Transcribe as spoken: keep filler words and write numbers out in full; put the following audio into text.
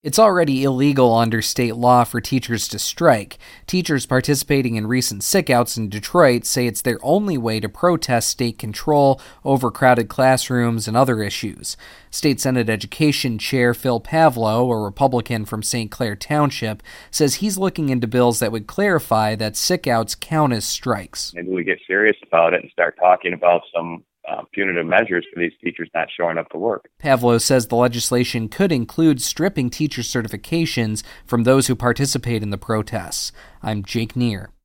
It's already illegal under state law for teachers to strike. Teachers participating in recent sickouts in Detroit say it's their only way to protest state control, overcrowded classrooms, and other issues. State Senate Education Chair Phil Pavlo, a Republican from Saint Clair Township, says he's looking into bills that would clarify that sickouts count as strikes. Maybe we get serious about it and start talking about some Uh, punitive measures for these teachers not showing up to work. Pavlo says the legislation could include stripping teacher certifications from those who participate in the protests. I'm Jake Neer.